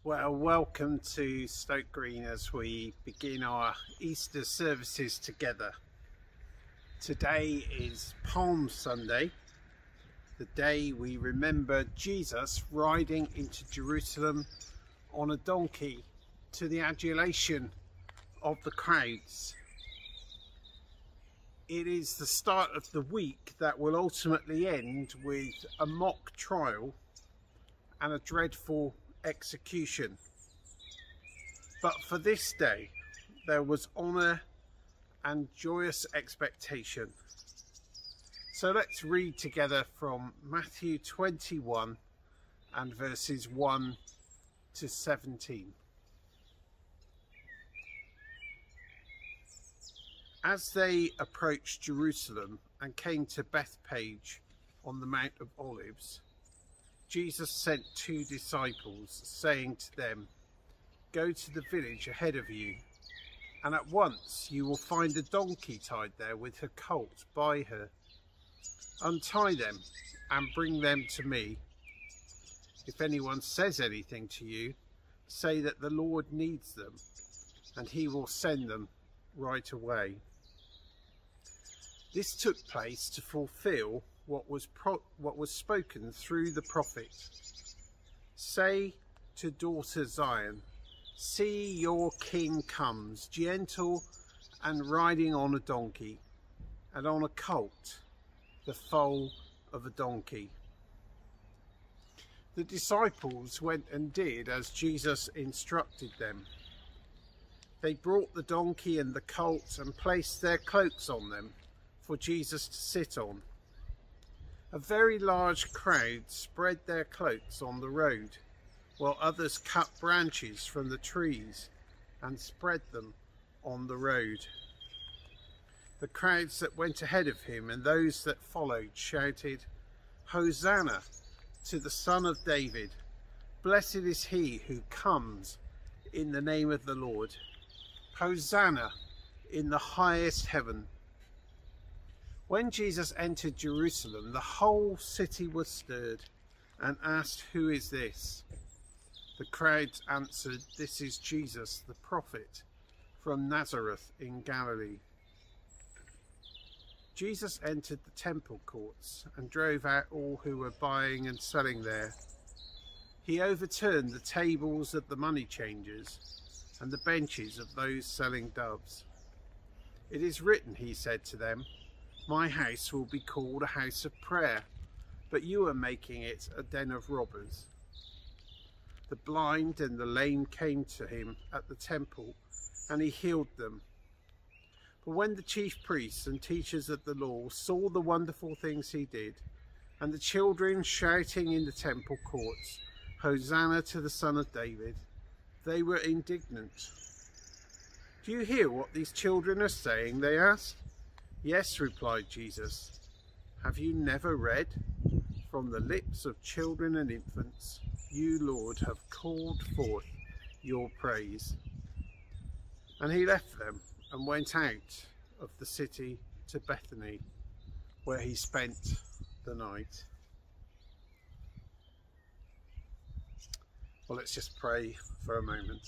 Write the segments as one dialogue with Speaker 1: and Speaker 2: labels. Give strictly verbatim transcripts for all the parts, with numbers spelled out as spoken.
Speaker 1: Well, welcome to Stoke Green as we begin our Easter services together. Today is Palm Sunday, the day we remember Jesus riding into Jerusalem on a donkey to the adulation of the crowds. It is the start of the week that will ultimately end with a mock trial and a dreadful execution. But for this day there was honour and joyous expectation. So let's read together from Matthew twenty-one and verses one to seventeen. As they approached Jerusalem and came to Bethphage on the Mount of Olives, Jesus sent two disciples, saying to them, "Go to the village ahead of you, and at once you will find a donkey tied there with her colt by her. Untie them and bring them to me. If anyone says anything to you, say that the Lord needs them, and he will send them right away." This took place to fulfill what was pro what was spoken through the prophet. "Say to daughter Zion, see your king comes, gentle and riding on a donkey, and on a colt, the foal of a donkey." The disciples went and did as Jesus instructed them. They brought the donkey and the colt and placed their cloaks on them for Jesus to sit on. A very large crowd spread their cloaks on the road, while others cut branches from the trees and spread them on the road. The crowds that went ahead of him and those that followed shouted, "Hosanna to the Son of David! Blessed is he who comes in the name of the Lord! Hosanna in the highest heaven!" When Jesus entered Jerusalem, the whole city was stirred and asked, "Who is this?" The crowds answered, "This is Jesus, the prophet from Nazareth in Galilee." Jesus entered the temple courts and drove out all who were buying and selling there. He overturned the tables of the money changers and the benches of those selling doves. "It is written," he said to them, "My house will be called a house of prayer, but you are making it a den of robbers." The blind and the lame came to him at the temple, and he healed them. But when the chief priests and teachers of the law saw the wonderful things he did, and the children shouting in the temple courts, "Hosanna to the Son of David," they were indignant. "Do you hear what these children are saying?" they asked. "Yes," replied Jesus. "Have you never read, 'From the lips of children and infants, you, Lord, have called forth your praise'?" And he left them and went out of the city to Bethany, where he spent the night. Well, let's just pray for a moment.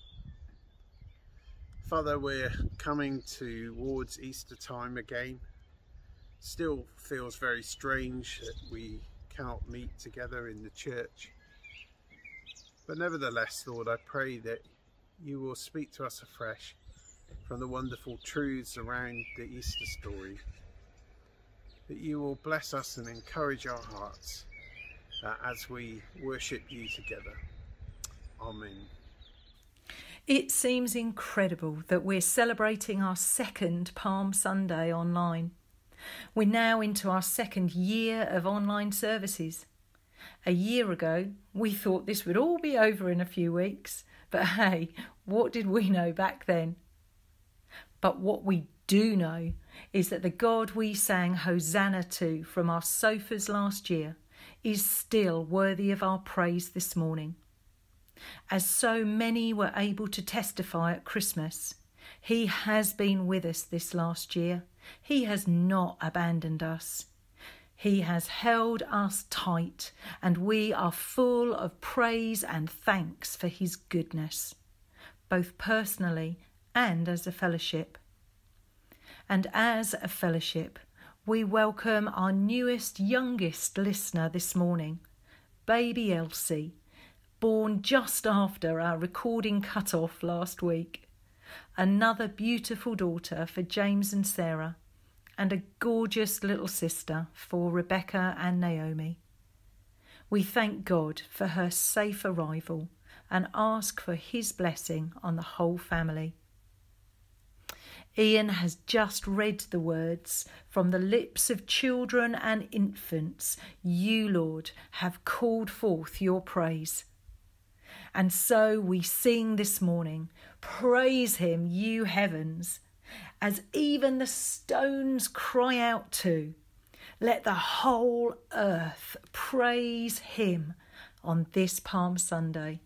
Speaker 1: Father, we're coming towards Easter time again. Still feels very strange that we cannot meet together in the church. But nevertheless, Lord, I pray that you will speak to us afresh from the wonderful truths around the Easter story. That you will bless us and encourage our hearts uh, as we worship you together. Amen.
Speaker 2: It seems incredible that we're celebrating our second Palm Sunday online. We're now into our second year of online services. A year ago, we thought this would all be over in a few weeks, but hey, what did we know back then? But what we do know is that the God we sang Hosanna to from our sofas last year is still worthy of our praise this morning. As so many were able to testify at Christmas, he has been with us this last year. He has not abandoned us. He has held us tight, and we are full of praise and thanks for his goodness, both personally and as a fellowship. And as a fellowship, we welcome our newest, youngest listener this morning, baby Elsie, born just after our recording cut-off last week. Another beautiful daughter for James and Sarah, and a gorgeous little sister for Rebecca and Naomi. We thank God for her safe arrival and ask for his blessing on the whole family. Ian has just read the words from the lips of children and infants, "You, Lord, have called forth your praise." And so we sing this morning, "Praise him, you heavens," as even the stones cry out too. Let the whole earth praise him on this Palm Sunday.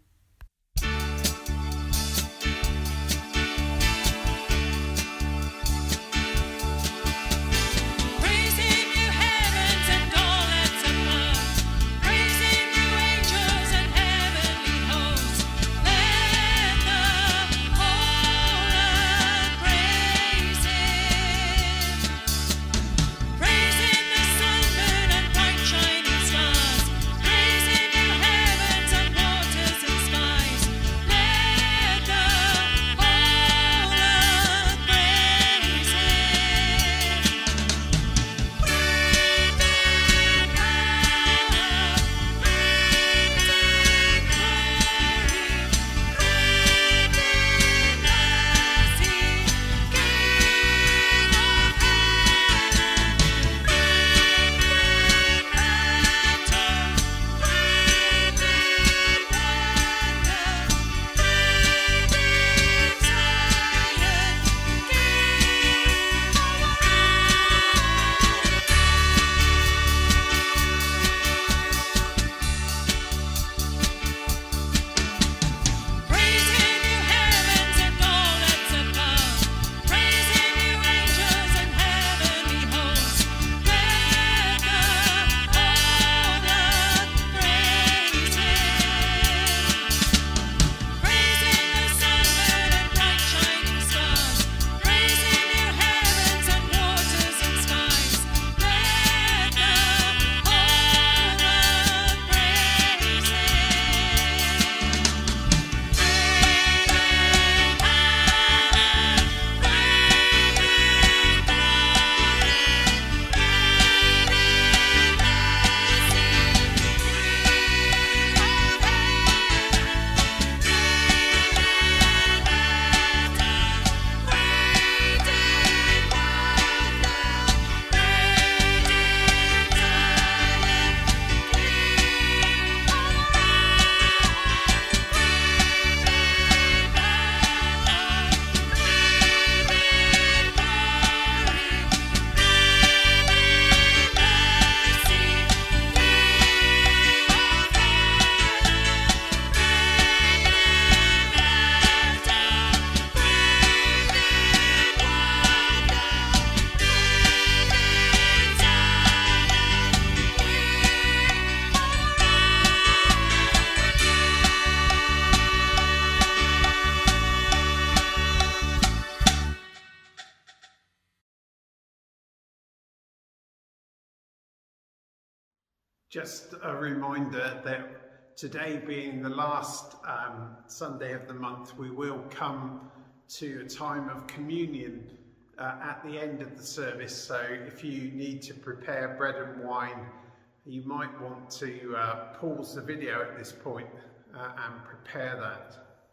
Speaker 1: Just a reminder that today being the last um, Sunday of the month, we will come to a time of communion uh, at the end of the service. So if you need to prepare bread and wine, you might want to uh, pause the video at this point uh, and prepare that.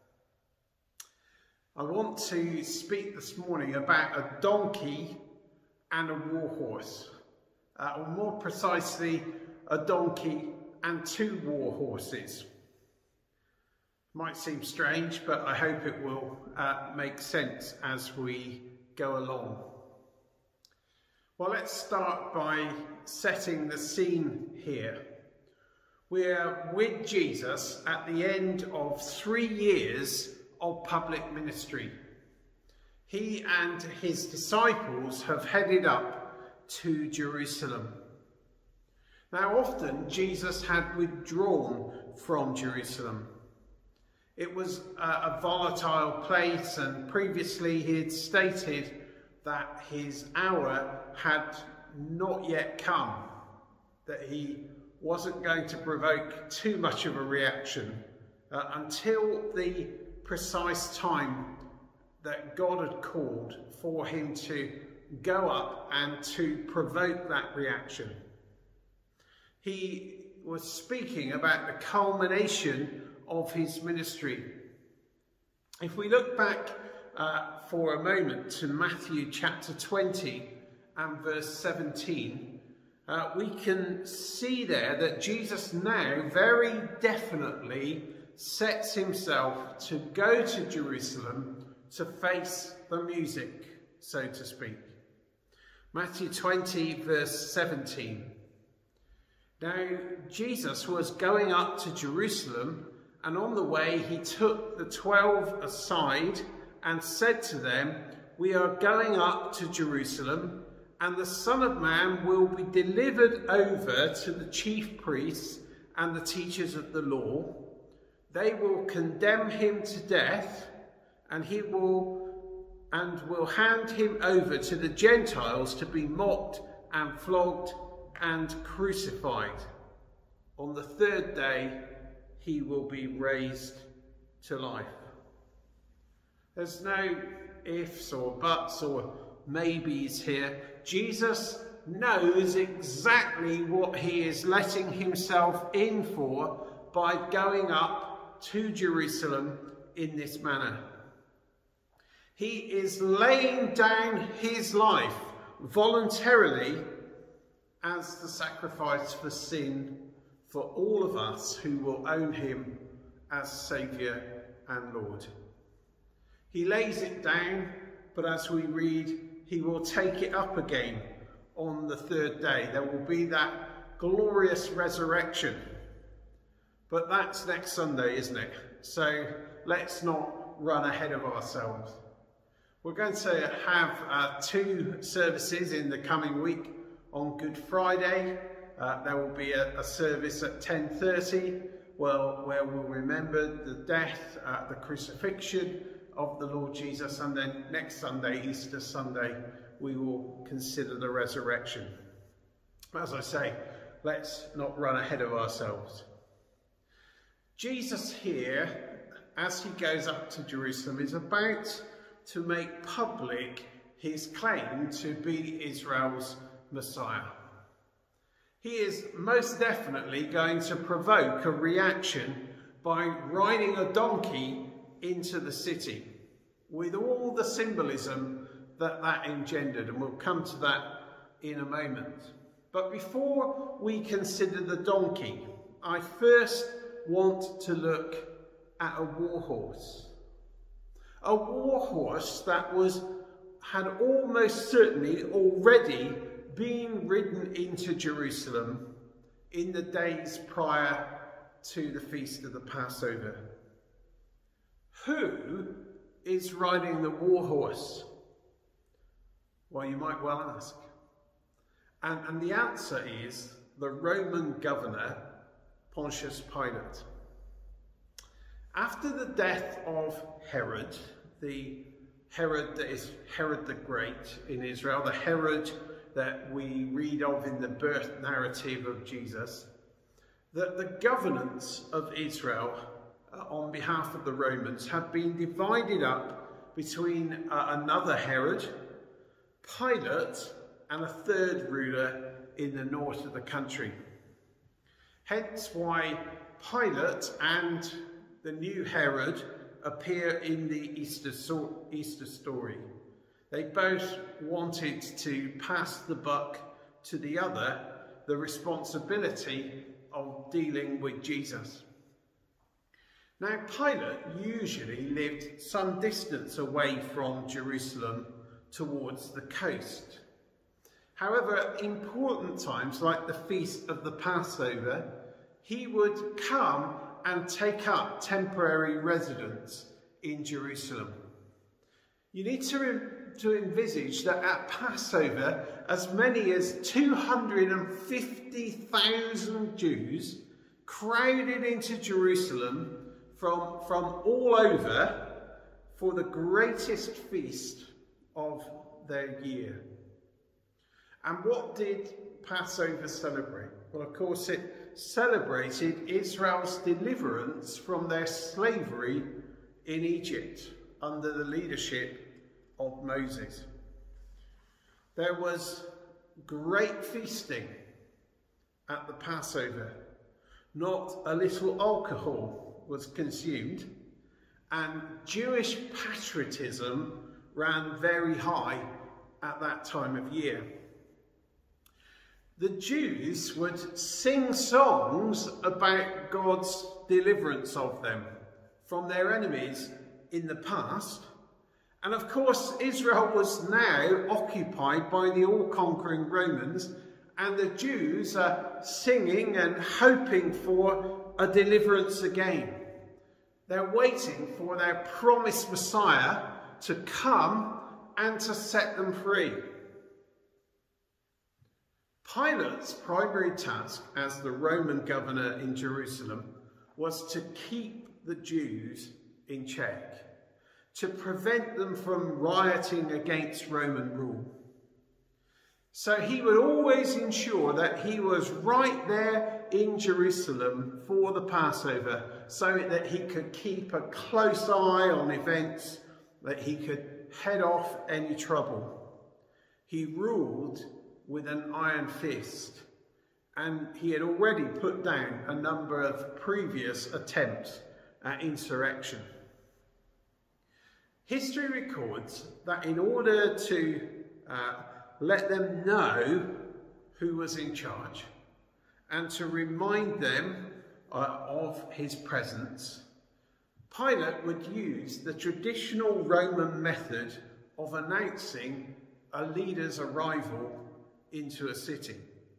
Speaker 1: I want to speak this morning about a donkey and a warhorse, uh, or more precisely, a donkey and two war horses. Might seem strange, but I hope it will uh, make sense as we go along. Well, let's start by setting the scene here. We're with Jesus at the end of three years of public ministry. He and his disciples have headed up to Jerusalem. Now, often Jesus had withdrawn from Jerusalem. It was a volatile place, and previously he had stated that his hour had not yet come, that he wasn't going to provoke too much of a reaction uh, until the precise time that God had called for him to go up and to provoke that reaction. He was speaking about the culmination of his ministry. If we look back uh, for a moment to Matthew chapter twenty and verse seventeen, uh, we can see there that Jesus now very definitely sets himself to go to Jerusalem to face the music, so to speak. Matthew twenty verse seventeen. Now Jesus was going up to Jerusalem, and on the way he took the twelve aside and said to them, "We are going up to Jerusalem, and the Son of Man will be delivered over to the chief priests and the teachers of the law. They will condemn him to death, and he will and will hand him over to the Gentiles to be mocked and flogged and crucified. On the third day he will be raised to life." There's no ifs or buts or maybes here. Jesus knows exactly what he is letting himself in for by going up to Jerusalem in this manner. He is laying down his life voluntarily as the sacrifice for sin for all of us who will own him as Saviour and Lord. He lays it down, but as we read, he will take it up again on the third day. There will be that glorious resurrection. But that's next Sunday, isn't it? So let's not run ahead of ourselves. We're going to have uh, two services in the coming week. On Good Friday, uh, there will be a, a service at ten thirty, well, where we'll remember the death, uh, the crucifixion of the Lord Jesus, and then next Sunday, Easter Sunday, we will consider the resurrection. As I say, let's not run ahead of ourselves. Jesus here, as he goes up to Jerusalem, is about to make public his claim to be Israel's Messiah. He is most definitely going to provoke a reaction by riding a donkey into the city, with all the symbolism that that engendered, and we'll come to that in a moment. But before we consider the donkey, I first want to look at a war horse. A war horse that was had almost certainly already been ridden into Jerusalem in the days prior to the feast of the Passover. Who is riding the war horse? Well, you might well ask. And, and the answer is the Roman governor, Pontius Pilate. After the death of Herod, the Herod that is Herod the Great in Israel, the Herod that we read of in the birth narrative of Jesus, that the governance of Israel uh, on behalf of the Romans had been divided up between uh, another Herod, Pilate, and a third ruler in the north of the country. Hence why Pilate and the new Herod appear in the Easter, so Easter story. They both wanted to pass the buck to the other, the responsibility of dealing with Jesus. Now, Pilate usually lived some distance away from Jerusalem towards the coast. However, important times like the feast of the Passover, he would come and take up temporary residence in Jerusalem. You need to to envisage that at Passover, as many as two hundred fifty thousand Jews crowded into Jerusalem from, from all over for the greatest feast of their year. And what did Passover celebrate? Well, of course, it celebrated Israel's deliverance from their slavery in Egypt under the leadership of Moses. There was great feasting at the Passover. Not a little alcohol was consumed, and Jewish patriotism ran very high at that time of year. The Jews would sing songs about God's deliverance of them from their enemies in the past. And of course, Israel was now occupied by the all-conquering Romans, and the Jews are singing and hoping for a deliverance again. They're waiting for their promised Messiah to come and to set them free. Pilate's primary task as the Roman governor in Jerusalem was to keep the Jews in check, to prevent them from rioting against Roman rule. So he would always ensure that he was right there in Jerusalem for the Passover, so that he could keep a close eye on events, that he could head off any trouble. He ruled with an iron fist, and he had already put down a number of previous attempts at insurrection. History records that in order to uh, let them know who was in charge and to remind them uh, of his presence, Pilate would use the traditional Roman method of announcing a leader's arrival into a city.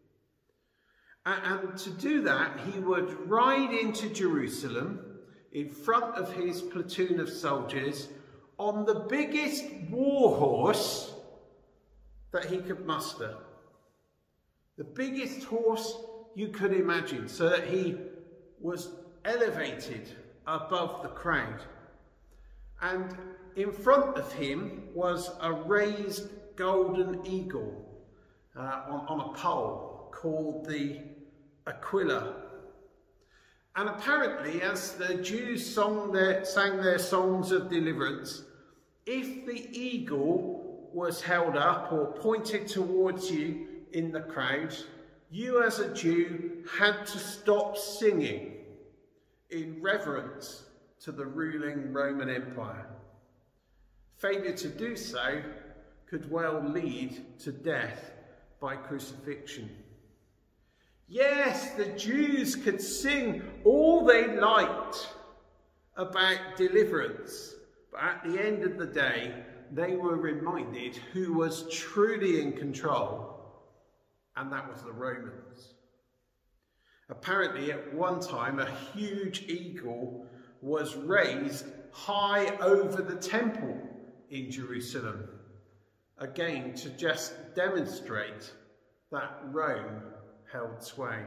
Speaker 1: And, and to do that, he would ride into Jerusalem in front of his platoon of soldiers on the biggest war horse that he could muster. The biggest horse you could imagine, so that he was elevated above the crowd. And in front of him was a raised golden eagle uh, on, on a pole called the Aquila. And apparently, as the Jews sang their, sang their songs of deliverance, if the eagle was held up or pointed towards you in the crowd, you as a Jew had to stop singing in reverence to the ruling Roman Empire. Failure to do so could well lead to death by crucifixion. Yes, the Jews could sing all they liked about deliverance, but at the end of the day, they were reminded who was truly in control, and that was the Romans. Apparently, at one time, a huge eagle was raised high over the temple in Jerusalem, again to just demonstrate that Rome held sway.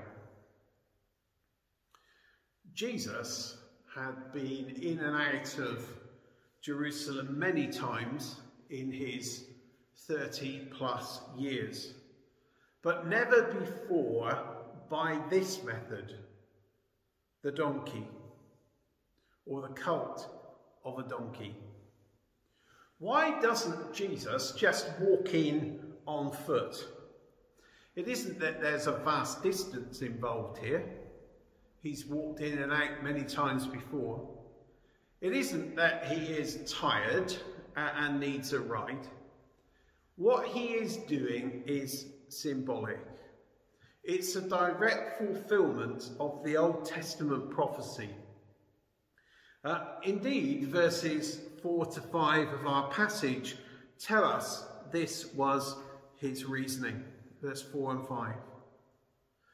Speaker 1: Jesus had been in and out of Jerusalem many times in his thirty plus years, but never before by this method, the donkey, or the cult of a donkey. Why doesn't Jesus just walk in on foot? It isn't that there's a vast distance involved here. He's walked in and out many times before. It isn't that he is tired and needs a ride. What he is doing is symbolic. It's a direct fulfillment of the Old Testament prophecy. Uh, indeed, verses four to five of our passage tell us this was his reasoning. Verse four and five.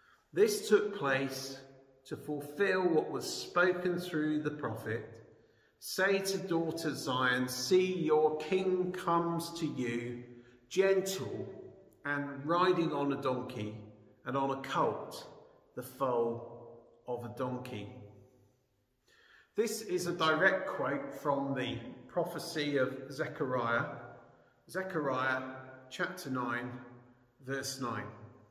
Speaker 1: This took place to fulfill what was spoken through the prophet. Say to daughter Zion, see, your king comes to you, gentle and riding on a donkey, and on a colt, the foal of a donkey. This is a direct quote from the prophecy of Zechariah, Zechariah chapter nine, verse nine.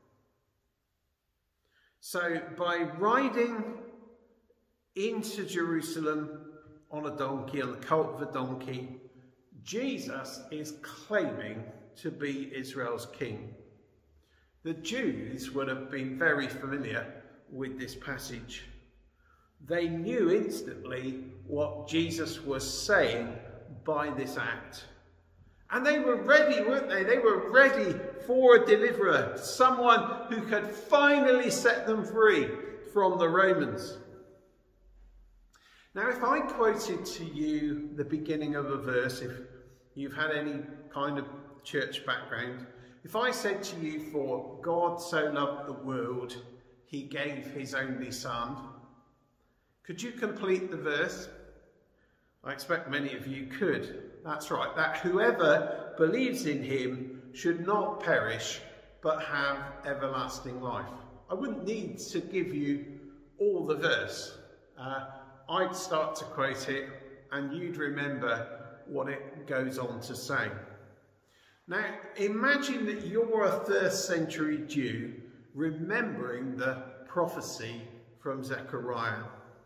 Speaker 1: So by riding into Jerusalem on a donkey, on the colt of a donkey, Jesus is claiming to be Israel's king. The Jews would have been very familiar with this passage. They knew instantly what Jesus was saying by this act. And they were ready, weren't they? They were ready for a deliverer, someone who could finally set them free from the Romans. Now, if I quoted to you the beginning of a verse, if you've had any kind of church background, if I said to you, for God so loved the world, he gave his only son, could you complete the verse? I expect many of you could. That's right, that whoever believes in him should not perish, but have everlasting life. I wouldn't need to give you all the verse. Uh, I'd start to quote it and you'd remember what it goes on to say. Now, imagine that you're a first century Jew remembering the prophecy from Zechariah.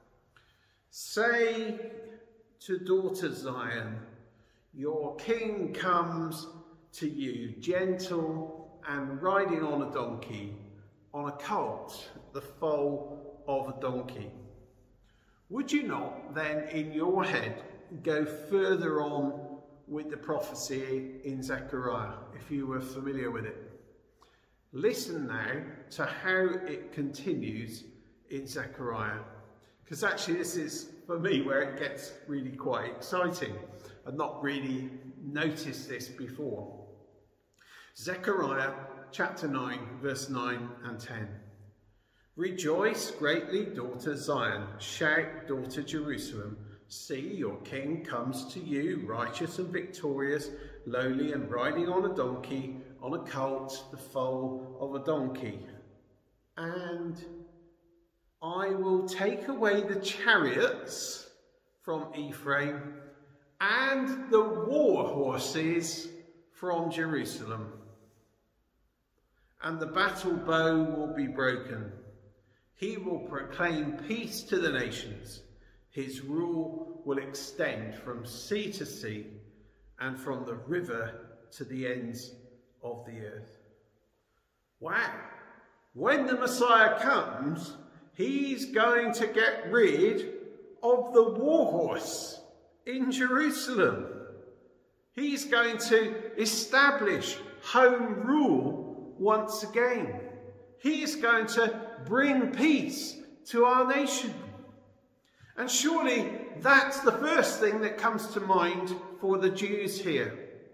Speaker 1: Say to daughter Zion, your king comes to you, gentle and riding on a donkey, on a colt, the foal of a donkey. Would you not then, in your head, go further on with the prophecy in Zechariah, if you were familiar with it? Listen now to how it continues in Zechariah, because actually this is, for me, where it gets really quite exciting. I've not really noticed this before. Zechariah chapter nine, verse nine and ten. Rejoice greatly, daughter Zion. Shout, daughter Jerusalem. See, your king comes to you, righteous and victorious, lowly and riding on a donkey, on a colt, the foal of a donkey. And I will take away the chariots from Ephraim and the war horses from Jerusalem. And the battle bow will be broken. He will proclaim peace to the nations. His rule will extend from sea to sea and from the river to the ends of the earth. Wow! When the Messiah comes, he's going to get rid of the war horse in Jerusalem. He's going to establish home rule once again. He's going to bring peace to our nation. And surely that's the first thing that comes to mind for the Jews here.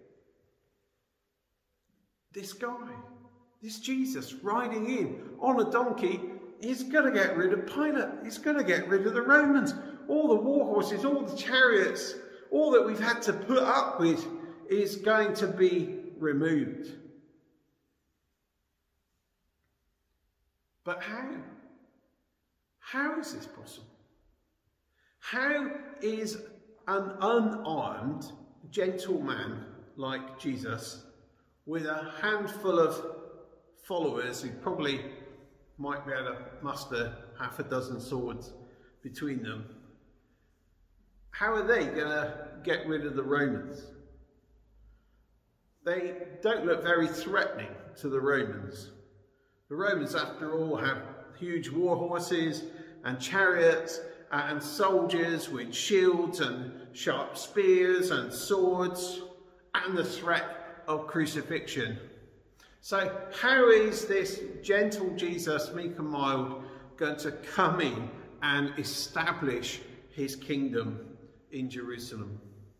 Speaker 1: This guy, this Jesus riding in on a donkey, he's going to get rid of Pilate. He's going to get rid of the Romans. All the war horses, all the chariots, all that we've had to put up with is going to be removed. But how? How is this possible? How is an unarmed, gentle man like Jesus, with a handful of followers who probably might be able to muster half a dozen swords between them, how are they going to get rid of the Romans? They don't look very threatening to the Romans. The Romans, after all, have huge war horses and chariots and soldiers with shields and sharp spears and swords and the threat of crucifixion. So how is this gentle Jesus, meek and mild, going to come in and establish his kingdom in Jerusalem?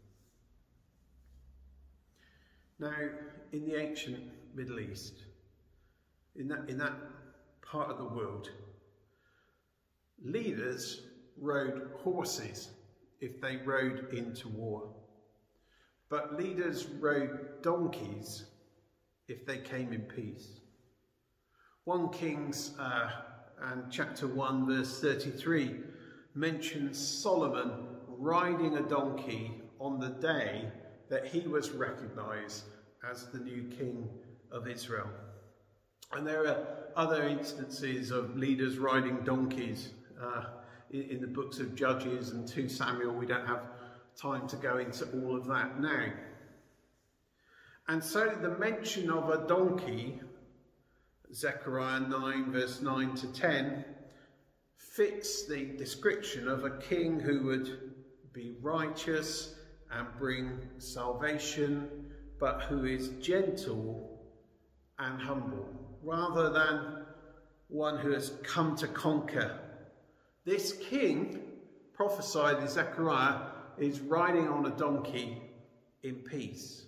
Speaker 1: Now, in the ancient Middle East, in that, in that part of the world, leaders rode horses if they rode into war, but leaders rode donkeys if they came in peace. First Kings uh, and chapter one verse thirty-three mentions Solomon riding a donkey on the day that he was recognized as the new king of Israel. And there are other instances of leaders riding donkeys uh, in, in the books of Judges and Second Samuel. We don't have time to go into all of that now. And so the mention of a donkey, Zechariah nine verse nine to ten, fits the description of a king who would be righteous and bring salvation, but who is gentle and humble, rather than one who has come to conquer. This king, prophesied in Zechariah, is riding on a donkey in peace.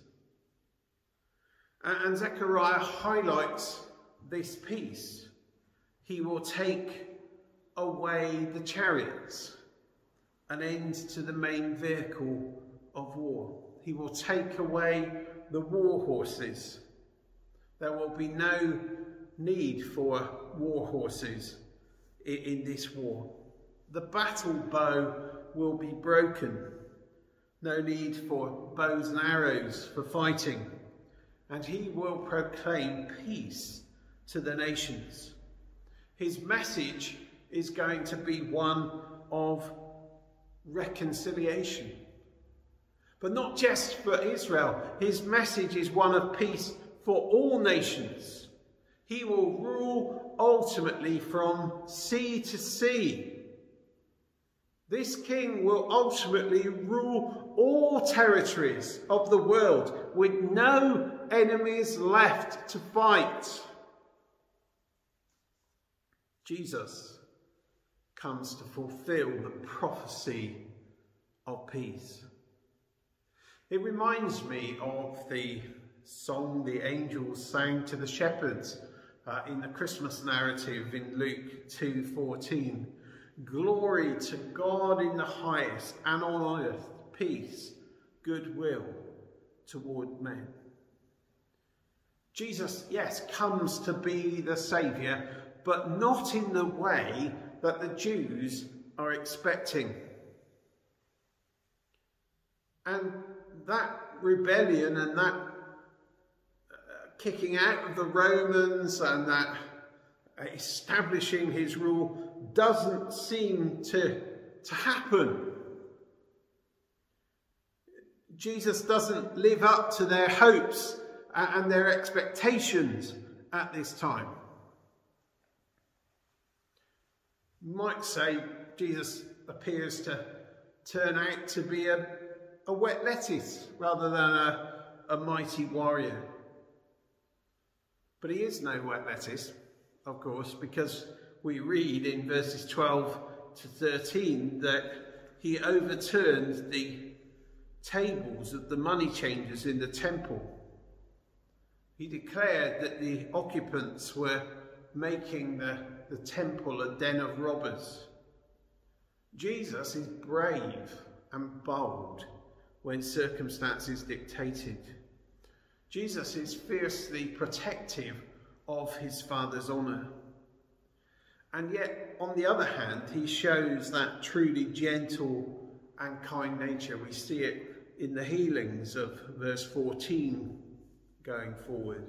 Speaker 1: And Zechariah highlights this peace. He will take away the chariots, an end to the main vehicle of war. He will take away the war horses. There will be no need for war horses in, in this war. The battle bow will be broken. No need for bows and arrows for fighting. And he will proclaim peace to the nations. His message is going to be one of reconciliation. But not just for Israel. His message is one of peace for all nations. He will rule ultimately from sea to sea. This king will ultimately rule all territories of the world with no enemies left to fight. Jesus comes to fulfill the prophecy of peace. It reminds me of the song the angels sang to the shepherds uh, in the Christmas narrative in Luke two fourteen. Glory to God in the highest, and on earth peace, goodwill toward men. Jesus, yes, comes to be the Saviour, but not in the way that the Jews are expecting. And that rebellion and that uh, kicking out of the Romans and that establishing his rule doesn't seem to, to happen. Jesus doesn't live up to their hopes and their expectations at this time. You might say Jesus appears to turn out to be a, a wet lettuce rather than a, a mighty warrior. But he is no wet lettuce, of course, because we read in verses twelve to thirteen that he overturned the tables of the money changers in the temple. He declared that the occupants were making the, the temple a den of robbers. Jesus is brave and bold when circumstances dictated. Jesus is fiercely protective of his Father's honour. And yet, on the other hand, he shows that truly gentle and kind nature. We see it in the healings of verse fourteen going forward.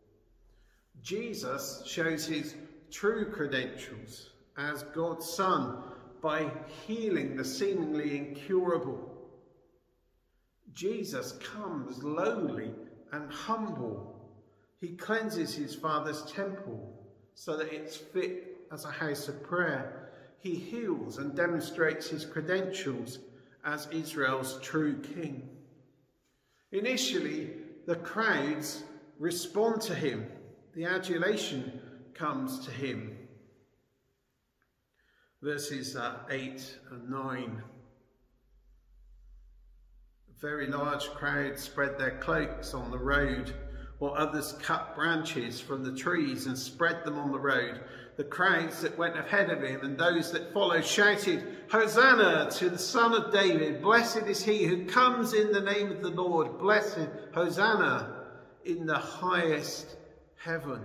Speaker 1: Jesus shows his true credentials as God's Son by healing the seemingly incurable. Jesus comes lowly and humble. He cleanses his Father's temple so that it's fit as a house of prayer. He heals and demonstrates his credentials as Israel's true king. Initially, the crowds respond to him. The adulation comes to him. Verses uh, eight and nine. A very large crowd spread their cloaks on the road, while others cut branches from the trees and spread them on the road. The crowds that went ahead of him and those that followed shouted, "Hosanna to the Son of David! Blessed is he who comes in the name of the Lord! Blessed, Hosanna in the highest heaven!"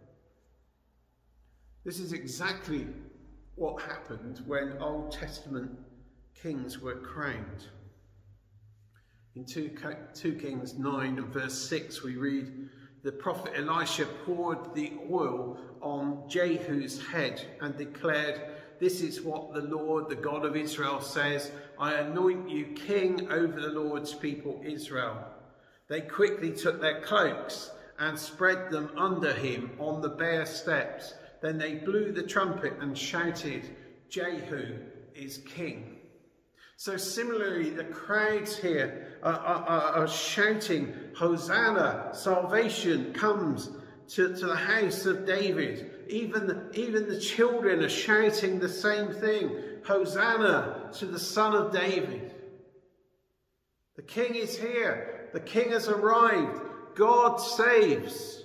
Speaker 1: This is exactly what happened when Old Testament kings were crowned. In two Kings nine and verse six we read, "The prophet Elisha poured the oil on Jehu's head and declared, 'This is what the Lord, the God of Israel, says, I anoint you king over the Lord's people Israel.' They quickly took their cloaks and spread them under him on the bare steps. Then they blew the trumpet and shouted, 'Jehu is king.'" So similarly, the crowds here are, are, are shouting, "Hosanna, salvation comes to, to the house of David." Even the, even the children are shouting the same thing, "Hosanna to the Son of David." The king is here. The king has arrived. God saves.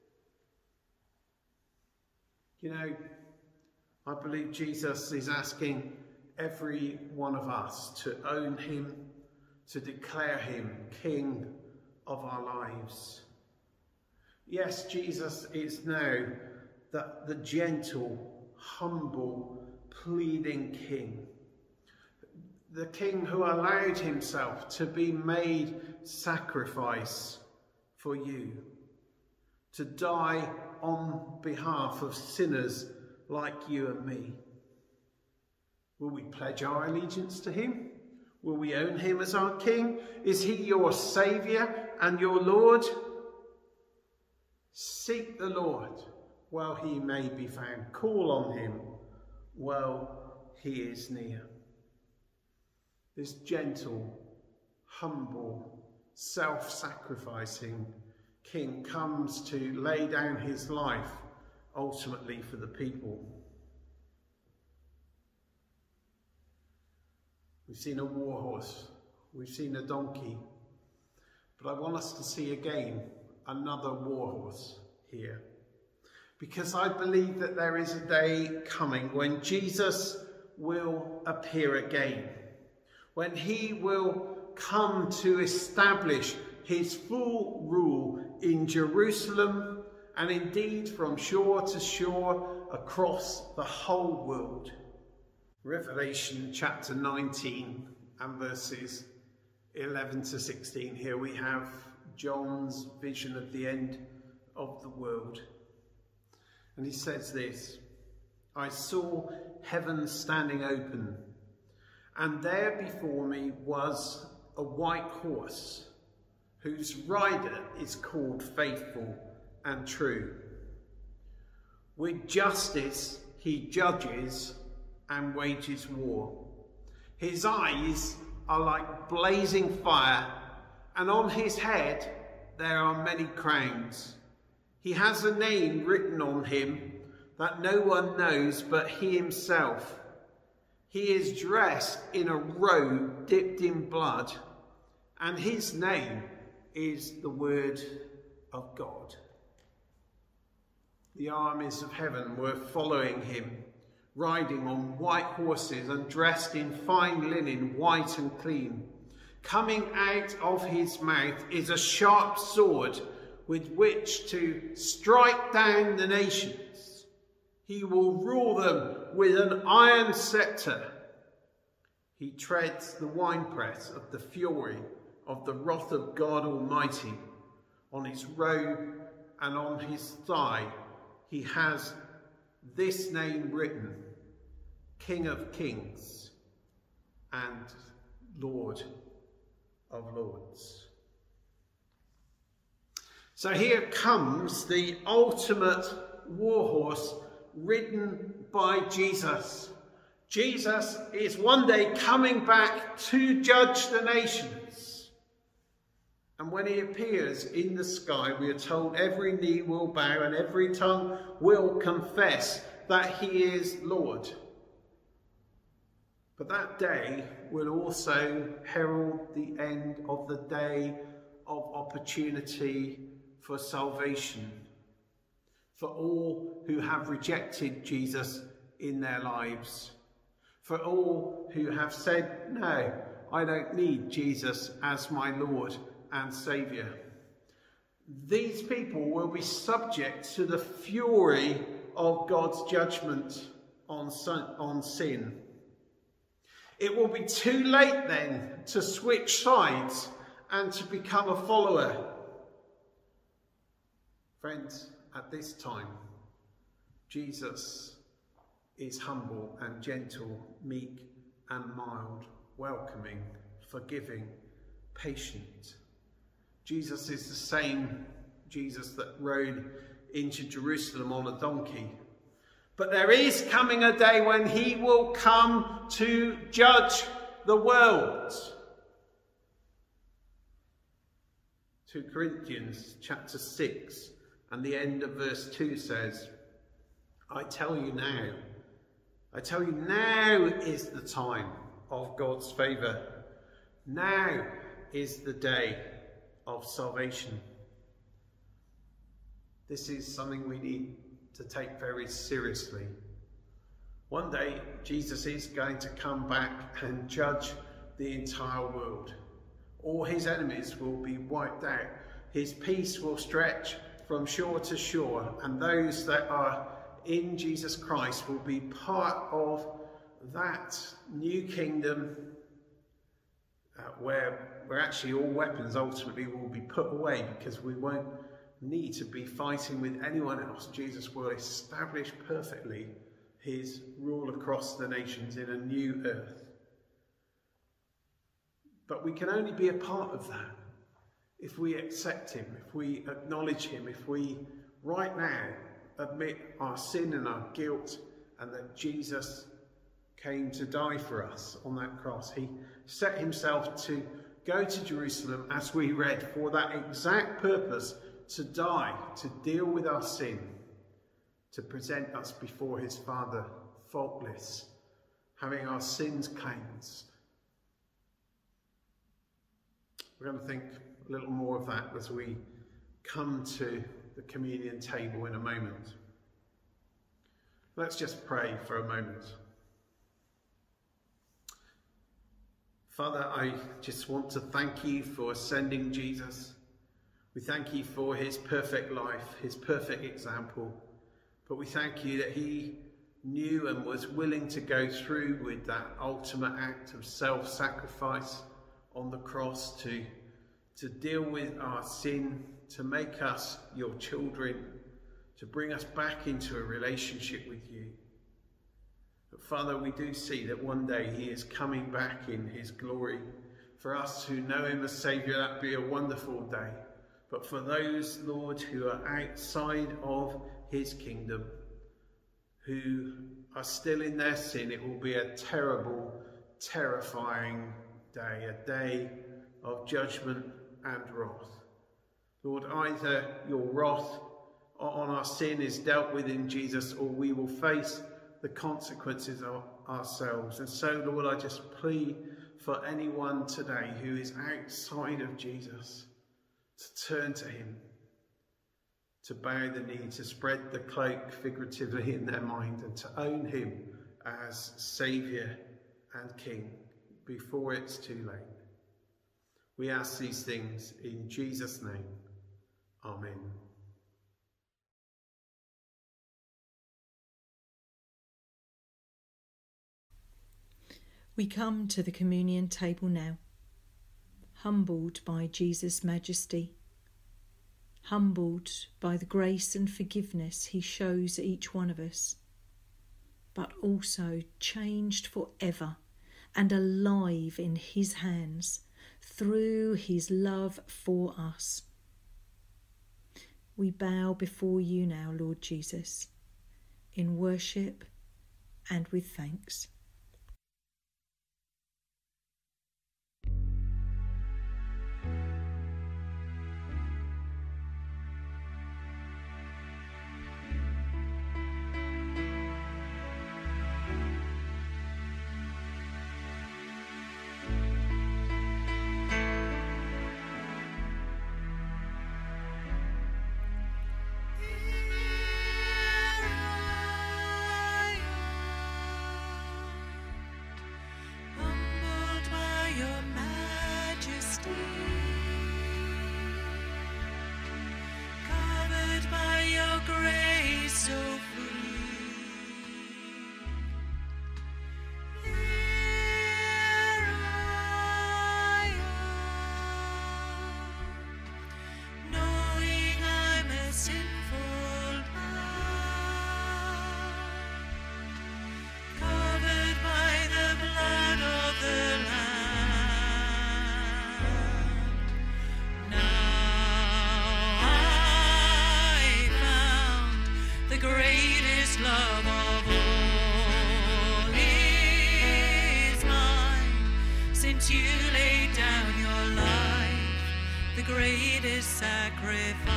Speaker 1: You know, I believe Jesus is asking every one of us to own him, to declare him King of our lives. Yes, Jesus is now the, the gentle, humble, pleading King. The King who allowed himself to be made sacrifice for you, to die on behalf of sinners like you and me. Will we pledge our allegiance to him? Will we own him as our King? Is he your Saviour and your Lord? Seek the Lord while he may be found. Call on him while he is near. This gentle, humble, self-sacrificing King comes to lay down his life ultimately for the people. We've seen a war horse, we've seen a donkey, but I want us to see again another war horse here. Because I believe that there is a day coming when Jesus will appear again, when he will come to establish his full rule in Jerusalem and indeed from shore to shore across the whole world. Revelation chapter nineteen and verses eleven to sixteen. Here we have John's vision of the end of the world. And he says this, "I saw heaven standing open, and there before me was a white horse, whose rider is called Faithful and True. With justice he judges and wages war. His eyes are like blazing fire, and on his head there are many crowns. He has a name written on him that no one knows but he himself. He is dressed in a robe dipped in blood, and his name is the Word of God." The armies of heaven were following him, riding on white horses and dressed in fine linen, white and clean. Coming out of his mouth is a sharp sword with which to strike down the nations. He will rule them with an iron scepter. He treads the winepress of the fury of the wrath of God Almighty. On his robe and on his thigh he has this name written, King of Kings and Lord of Lords. So here comes the ultimate war horse ridden by Jesus. Jesus is one day coming back to judge the nations. And when he appears in the sky, we are told every knee will bow and every tongue will confess that he is Lord. But that day will also herald the end of the day of opportunity for salvation. for all who have rejected Jesus in their lives, for all who have said, no, I don't need Jesus as my Lord and Saviour. These people will be subject to the fury of God's judgment on on sin. It will be too late then to switch sides and to become a follower. Friends, at this time, Jesus is humble and gentle, meek and mild, welcoming, forgiving, patient. Jesus is the same Jesus that rode into Jerusalem on a donkey. But there is coming a day when he will come to judge the world. Second Corinthians chapter six and the end of verse two says, I tell you now, I tell you now is the time of God's favour. Now is the day of salvation. This is something we need to take very seriously. One day, Jesus is going to come back and judge the entire world. All his enemies will be wiped out. His peace will stretch from shore to shore, and those that are in Jesus Christ will be part of that new kingdom uh, where, where actually all weapons ultimately will be put away, because we won't need to be fighting with anyone else. Jesus will establish perfectly his rule across the nations in a new earth. But we can only be a part of that if we accept him, if we acknowledge him, if we right now admit our sin and our guilt, and that Jesus came to die for us on that cross. He set himself to go to Jerusalem, as we read, for that exact purpose, to die, to deal with our sin, to present us before his Father faultless, having our sins cleansed. We're going to think a little more of that as we come to the communion table in a moment. Let's just pray for a moment. Father, I just want to thank you for sending Jesus. We thank you for his perfect life, his perfect example. But we thank you that he knew and was willing to go through with that ultimate act of self-sacrifice on the cross to, to deal with our sin, to make us your children, to bring us back into a relationship with you. But Father, we do see that one day he is coming back in his glory. For us who know him as Saviour, that would be a wonderful day. But for those, Lord, who are outside of his kingdom, who are still in their sin, it will be a terrible, terrifying day, a day of judgment and wrath. Lord, either your wrath on our sin is dealt with in Jesus, or we will face the consequences of ourselves. And so, Lord, I just plead for anyone today who is outside of Jesus to turn to him, to bow the knee, to spread the cloak figuratively in their mind, and to own him as Saviour and King before it's too late. We ask these things in Jesus' name. Amen.
Speaker 2: We come to the communion table now, humbled by Jesus' majesty, humbled by the grace and forgiveness he shows each one of us, but also changed forever and alive in his hands through his love for us. We bow before you now, Lord Jesus, in worship and with thanks. since you laid down your life, the greatest sacrifice.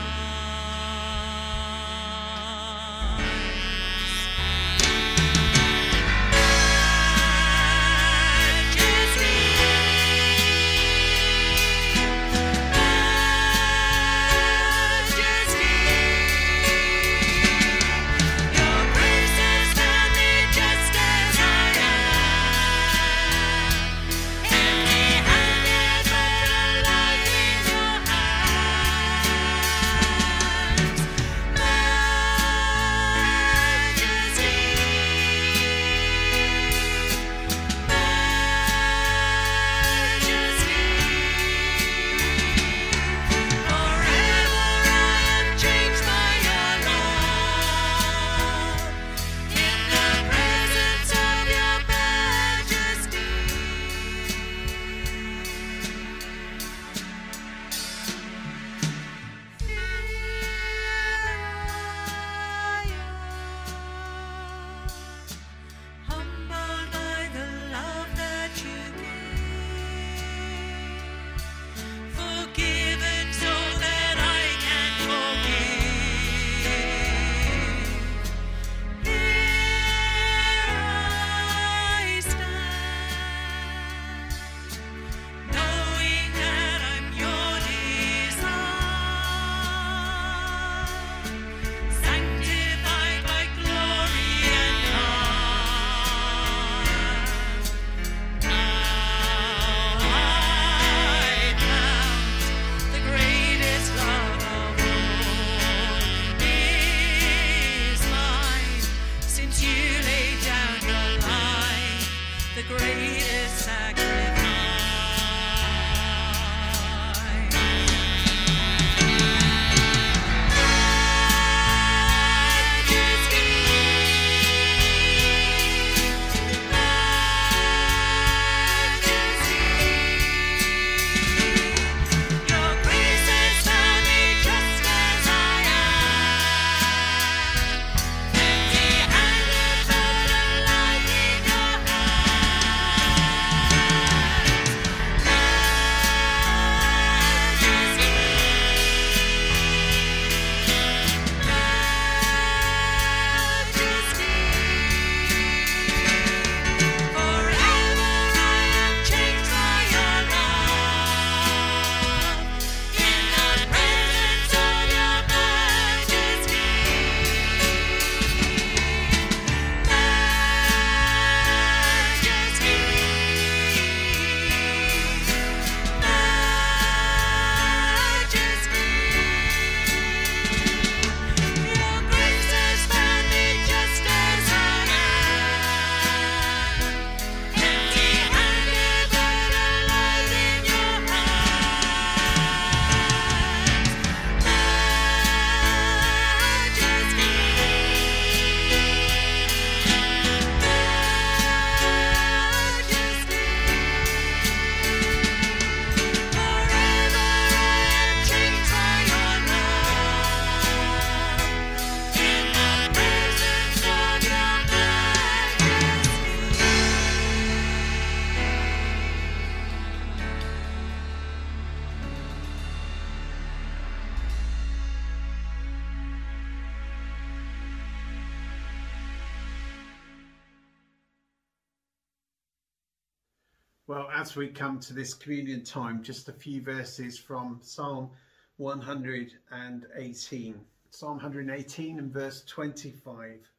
Speaker 1: Well, as we come to this communion time, just a few verses from Psalm one hundred eighteen. Psalm one hundred eighteen and verse twenty-five.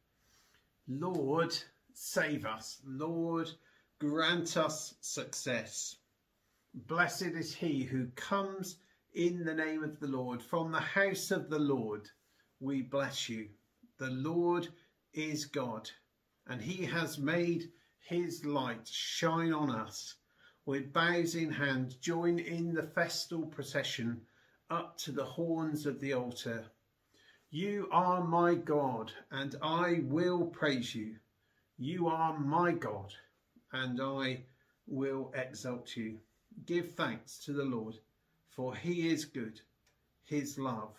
Speaker 1: Lord, save us. Lord, grant us success. Blessed is he who comes in the name of the Lord. From the house of the Lord, we bless you. The Lord is God, and he has made his light shine on us. With bows in hand, join in the festal procession up to the horns of the altar. You are my God, and I will praise you. You are my God, and I will exalt you. Give thanks to the Lord, for he is good. His love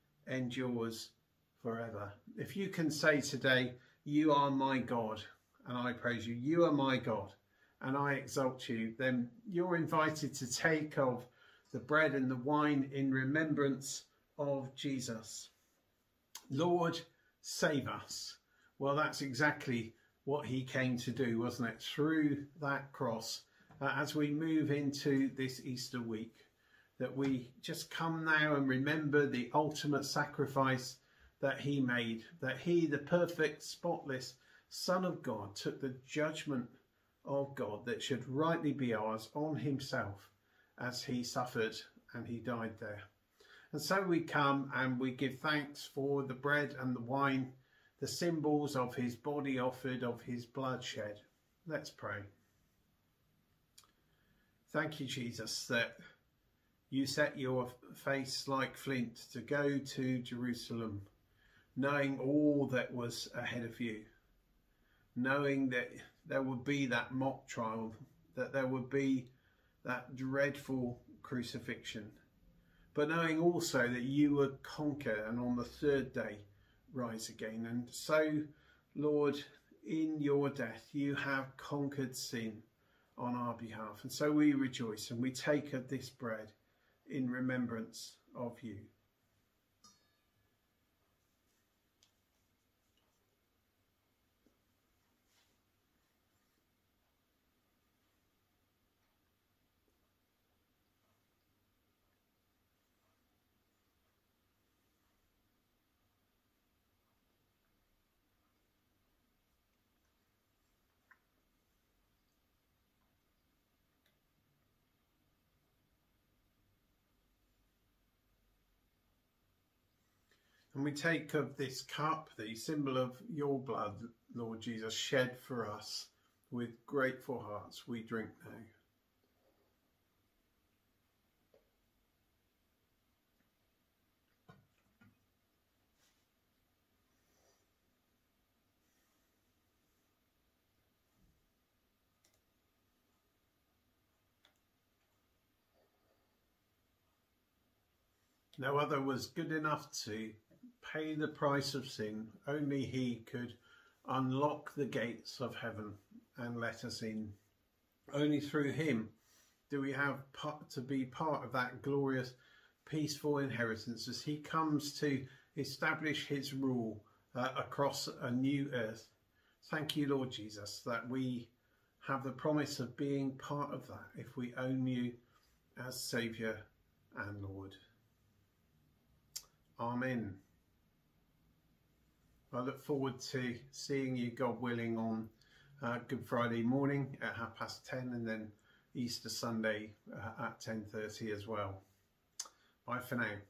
Speaker 1: endures forever. If you can say today, you are my God, and I praise you. You are my God, and I exalt you, then you're invited to take of the bread and the wine in remembrance of Jesus. Lord, save us. Well, that's exactly what he came to do, wasn't it? Through that cross, uh, as we move into this Easter week, that we just come now and remember the ultimate sacrifice that he made, that he, the perfect, spotless Son of God, took the judgment of God that should rightly be ours on himself as he suffered and he died there. And so we come and we give thanks for the bread and the wine, the symbols of his body offered, of his blood shed. Let's pray. Thank you, Jesus, that you set your face like flint to go to Jerusalem, knowing all that was ahead of you, knowing that there would be that mock trial, that there would be that dreadful crucifixion, but knowing also that you would conquer and on the third day rise again. And so, Lord, in your death you have conquered sin on our behalf, and so we rejoice and we take of this bread in remembrance of you. And we take of this cup, the symbol of your blood, Lord Jesus, shed for us. With grateful hearts we drink now. No other was good enough to pay the price of sin. Only he could unlock the gates of heaven and let us in. Only through him do we have part, to be part of that glorious, peaceful inheritance as he comes to establish his rule uh, across a new earth. Thank you, Lord Jesus, that we have the promise of being part of that if we own you as Saviour and Lord. Amen. I look forward to seeing you, God willing, on uh, Good Friday morning at half past ten, and then Easter Sunday uh, at ten thirty as well. Bye for now.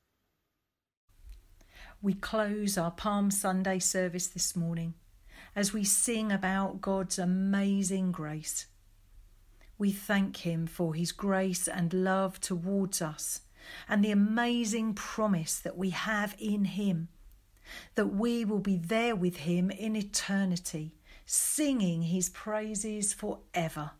Speaker 2: We close our Palm Sunday service this morning as we sing about God's amazing grace. We thank him for his grace and love towards us, and the amazing promise that we have in him, that we will be there with him in eternity, singing his praises forever.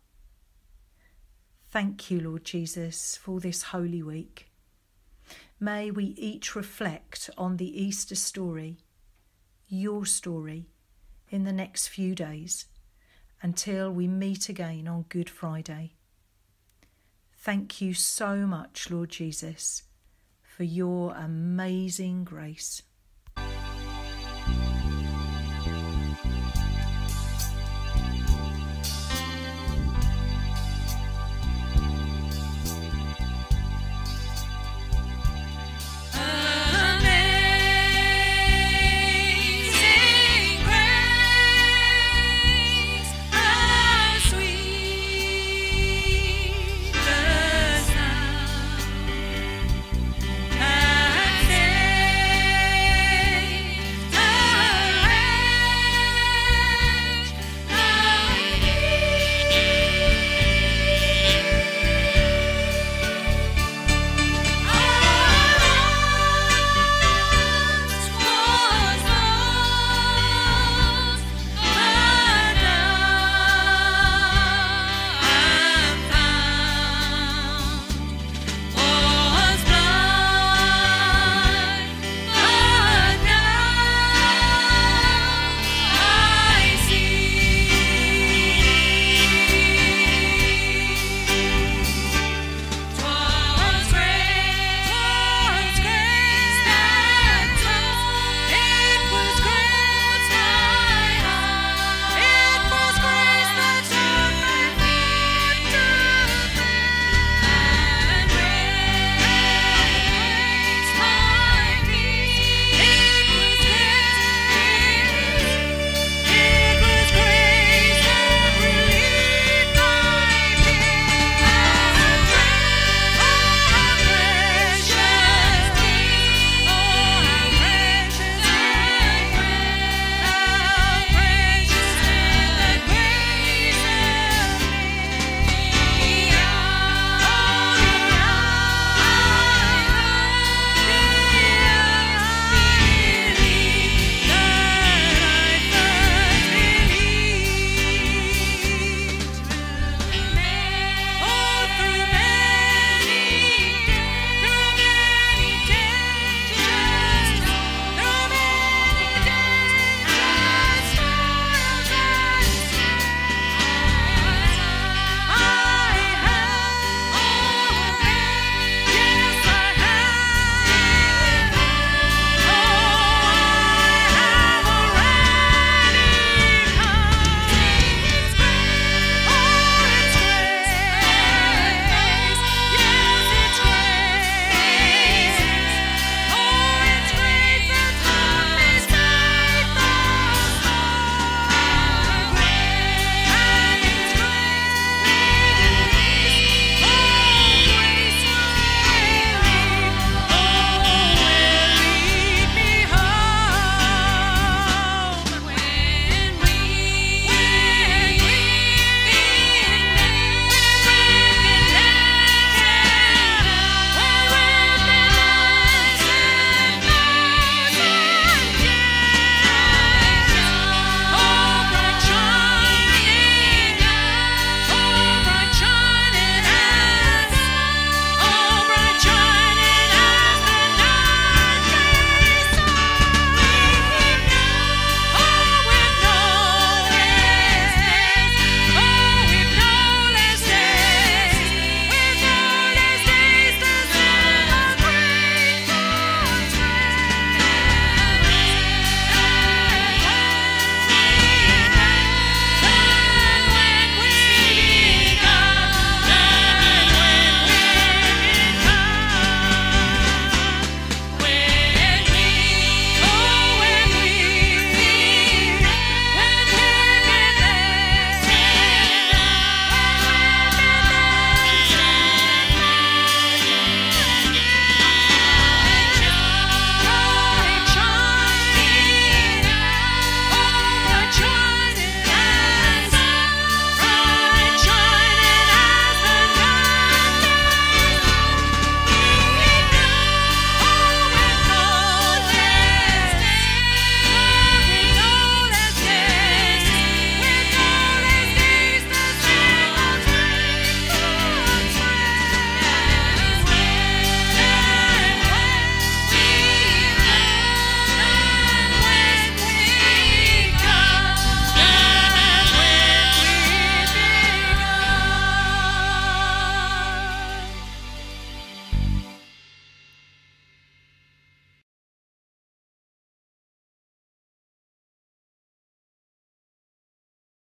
Speaker 2: Thank you, Lord Jesus, for this Holy Week. May we each reflect on the Easter story, your story, in the next few days, until we meet again on Good Friday. Thank you so much, Lord Jesus, for your amazing grace.